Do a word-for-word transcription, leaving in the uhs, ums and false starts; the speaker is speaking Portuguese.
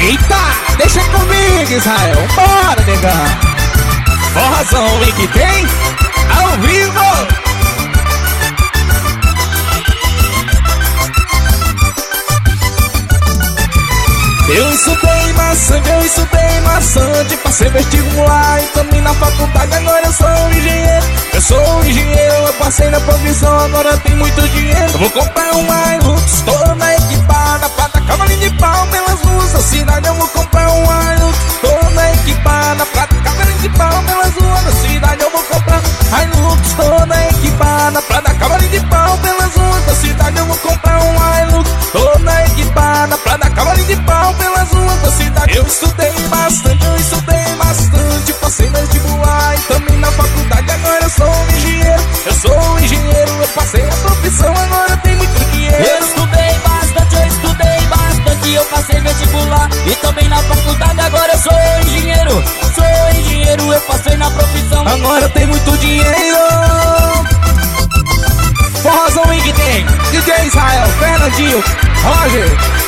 Eita, deixa comigo, Israel. Bora, negão. Forrozão e que tem ao vivo. Eu estudei bastante, eu estudei bastante. Passei vestibular e também na faculdade. Agora eu sou um engenheiro, eu sou um engenheiro. Eu passei na profissão, agora eu tenho muito dinheiro. Eu vou comprar um Hilux, toda equipada, pra dar cavalinho de pau pelas ruas da cidade. Eu vou comprar um Hilux, toda equipada, pra dar cavalinho de pau pelas ruas da cidade. Eu vou comprar Hilux, toda equipada, pra dar cavalinho de pau pelas ruas da cidade. Eu vou comprar um Hilux, toda equipada, pra dar cavalinho de pau pelas ruas da cidade. Eu estudei bastante, eu estudei bastante. Passei na vestibular e também na faculdade. Agora eu sou um engenheiro, eu sou um engenheiro. Eu passei a profissão, agora eu tenho muito dinheiro. Eu estudei bastante, eu estudei bastante. Eu passei vestibular e também na faculdade. Agora eu sou engenheiro, sou engenheiro. Eu passei na profissão, agora eu tenho muito dinheiro. Forrozão que tem D J Israel, Fernandinho, Roger